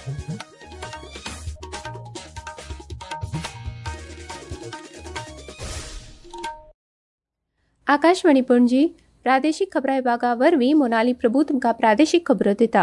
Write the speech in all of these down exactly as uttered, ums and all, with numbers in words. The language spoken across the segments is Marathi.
आकाशवाणी पणजी प्रादेशीक खबरां विभागा वरवीं मोनाली प्रभू तुमकां प्रादेशीक खबरो दिता.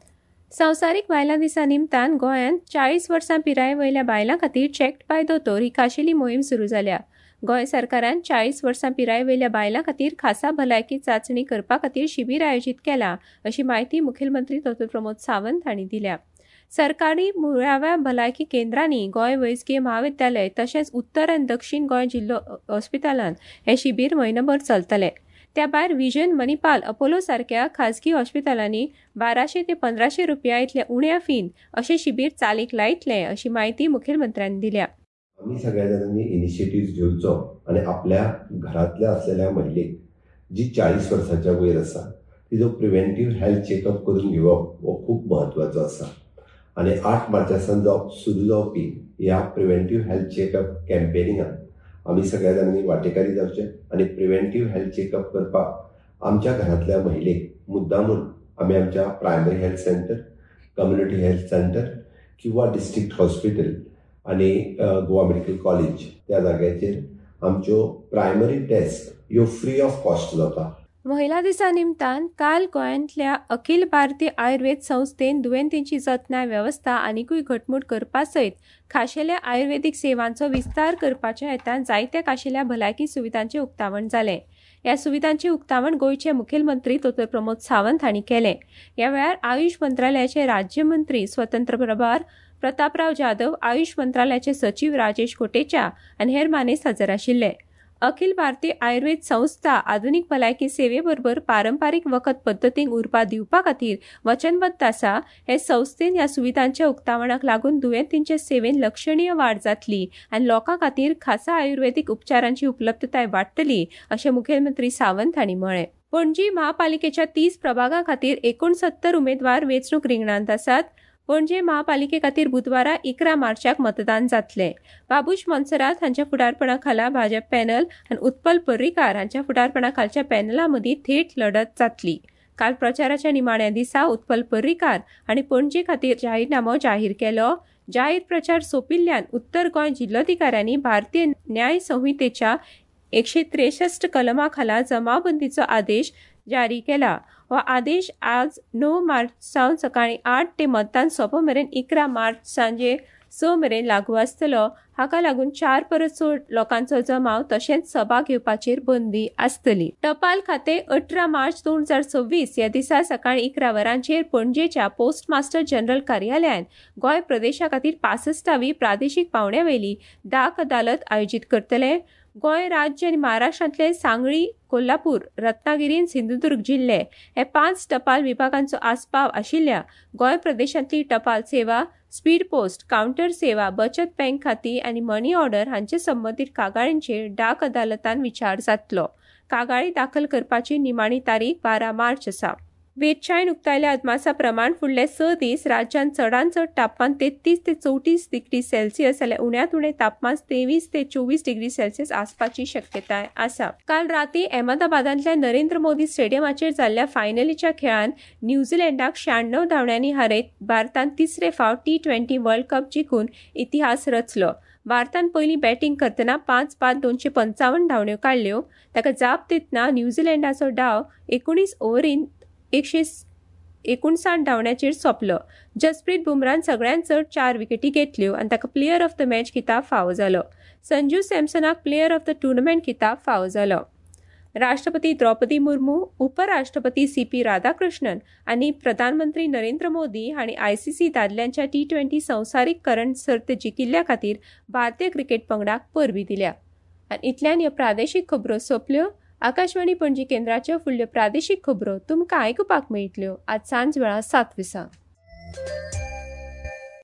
संवसारीक बायलां दिसा निमतान गोंयांत चाळीस वर्सां पिराये वयल्या बायलां खातीर चॅक्ड बाय दोतोर ही खाशेली मोहीम सुरू जाल्या. गोंय सरकारान चाळीस वर्सां पिराये वयल्या बायलां खातीर खासा भलायकी चांचणी करपा खातीर शिबीर आयोजीत केलां अशी माहिती मुखेलमंत्री दोतोर प्रमोद सावंत हांणी दिल्या. सरकारी मुळाव्या भलायकी केंद्रांनी गोंय वैजकीय महाविद्यालय तशेंच उत्तर आनी दक्षिण गोंय जिल्लो हॉस्पिटलांत हे शिबीर म्हयनोभर चलतलें. त्या भायर व्हिजन, मणिपाल, अपोलो सारख्या खाजगी हॉस्पिटलांनी बाराशे ते पंदराशे रुपया इतल्या उण्या फीन अशें शिबीर चालीक लायतले अशी माहिती मुखेलमंत्र्यांनी दिल्या. आम्ही सगळ्या जणांनी इनिशिएटिव्ह घेवचो आणि आपल्या घरातल्या असलेल्या महिलेक जी चाळीस वर्सांच्या वयर आसा तिजो प्रिव्हेंटिव्ह हेल्थ चेकअप करून घेवप हो खूब म्हत्वाचो आसा. आणि आठ मार्चासान जो सुरू जावपी ह्या प्रिव्हेंटिव्ह हेल्थ चेकअप कॅम्पेनिंगान आमी सगळ्या जाणांनी वांटेकारी जावचे आणि प्रिव्हेंटिव्ह हेल्थ चेकअप करपाक आमच्या घरातल्या महिलेक मुद्दामून आमी आमच्या primary health centre, community health centre किंवा डिस्ट्रिक्ट हॉस्पिटल आणि गोवा मेडिकल कॉलेज त्या जाग्याचेर आमच्यो प्रायमरी टेस्ट ह्यो फ्री ऑफ कॉस्ट जाता. महिला दिसा निमतान काल गोंयांतल्या अखिल भारतीय आयुर्वेद संस्थेन दुयेंतींची जतनाय वेवस्था आनीकूय घटमूट करपा सयत खाशेल्या आयुर्वेदीक सेवांचो विस्तार करपाच्या हेतान जायत्या खाशेल्या भलायकी सुविधांचें उक्तावण जालें. ह्या सुविधांचें उक्तावण गोंयचे मुखेलमंत्री दोतोर प्रमोद सावंत हांणी केलें. ह्या वेळार आयुष मंत्रालयाचे राज्यमंत्री स्वतंत्र प्रभार प्रतापराव जाधव, आयुष मंत्रालयाचे सचिव राजेश कोटेचा आनी हेर मानेस्त हजर आशिल्ले. अखिल भारतीय आयुर्वेद संस्था आधुनीक भलायकी सेवे बरोबर पारंपारीक वखद पद्दतींक उर्बा दिवपा खातीर वचनबद्ध आसा. हे संस्थेन ह्या सुविधांच्या उक्तावणाक लागून दुयेंतींचे सेवेन लक्षणीय वाड जातली आनी लोकां खातीर खासा आयुर्वेदीक उपचारांची उपलब्धताय वाडटली अशें मुखेलमंत्री सावंत हांणी म्हळें. पणजी महापालिकेच्या तीस प्रभागां खातीर एकोणसत्तर उमेदवार वेंचणूक रिंगणांत आसात. पणजे महापालिके खातीर बुधवारा इकरा मार्चाक मतदान जातलें. बाबूश मोन्सरात हांच्या फुडारपणा खाला भाजप पॅनल आनी उत्पल पर्रीकार हांच्या फुडारपणा खालच्या पॅनला मदीं थेट लढत जातली. काल प्रचाराच्या निमाण्या दिसा उत्पल पर्रीकार हांणी पणजे खातीर जाहीरनामो जाहीर केलो. जाहीर प्रचार सोंपिल्ल्यान उत्तर गोंय जिल्लोधिकाऱ्यांनी भारतीय न्याय संहितेच्या एकशे त्रेसष्ट कलमा खाला जमावबंदीचो आदेश जारी केला. हो आदेश आज णव मार्च सावन सकाळी आठ ते मतदान सोंप मेरेन इकरा मार्च सांजे स मेरेन लागू आसतलो. हाका लागून चार परस चड लोकांचो जमाव तशेंच सभा घेवपाचेर बंदी आसतली. टपाल खातें अठरा मार्च दोन हजार सव्वीस ह्या दिसा सकाळी इकरा वरांचेर पणजेच्या पोस्ट मास्टर जनरल कार्यालयान गोंय प्रदेशा खातीर पासश्टावी प्रादेशीक पावंड्या वयली दाक अदालत आयोजीत करतले. गोंय राज्य आनी महाराष्ट्रांतले सांगळी, कोल्हापूर, रत्नागिरी आनी सिंधुदुर्ग जिल्हे हे पांच टपाल विभागांचो आस्पाव आशिल्ल्या गोंय प्रदेशांतली टपाल सेवा, स्पीड पोस्ट, कावंटर सेवा, बचत बँक खाती आनी मनी ऑर्डर हांचे संबंदीत कागाळींचेर डाक अदालतान विचार जातलो. कागाळी दाखल करपाची निमाणी तारीख बारा मार्च आसा. वेधशाळेन उक्तायल्या अदमासा प्रमाण फुडले स दीस राज्यांत चडांत चड तापमान तेत्तीस ते चवतीस डिग्री सेल्सियस जाल्यार उण्यांत उणें तापमान तेवीस ते चोवीस डिग्री सेल्सियस आसपाची शक्यताय आसा. काल राती अहमदाबादांतल्या नरेंद्र मोदी स्टेडियमाचेर जाल्ल्या फायनलीच्या खेळांत न्यूझीलंडाक शहाण्णव धांवड्यांनी हारयत भारतान तिसरे फावट टी ट्वेंटी वर्ल्ड कप जिखून इतिहास रचलो. भारतान पयलीं बॅटिंग करतना पांच बाद दोनशे पंचावन्न धांवड्यो काडल्यो. ताका जाप दितना न्यूझीलंडाचो डाव एकुणीस ओव्हरींत एकशे एकोणसाठ धांवड्याचेर सोंपलो. जसप्रीत बुमरान सगळ्यांत चड चार विकेटी घेतल्यो आनी ताका प्लेयर ऑफ द मॅच किताब फावो जालो. संजू सॅमसनाक प्लेयर ऑफ द टुर्नामेंट किताब फावो जालो. राष्ट्रपती द्रौपदी मुर्मू, उपराष्ट्रपती सी पी राधाकृष्णन आनी प्रधानमंत्री नरेंद्र मोदी हांणी आयसीसी दादल्यांच्या टी ट्वेंटी संवसारीक करंड सर्त जिखिल्ल्या खातीर भारतीय क्रिकेट पंगडाक परबी दिल्या. आनी इतल्यान ह्यो प्रादेशीक खबरो सोंपल्यो. आकाशवाणी पणजी केंद्राच्यो फुडल्यो प्रादेशीक खबरो तुमकां आयकुपाक मेळटल्यो आज सांज वेळा सात विसां.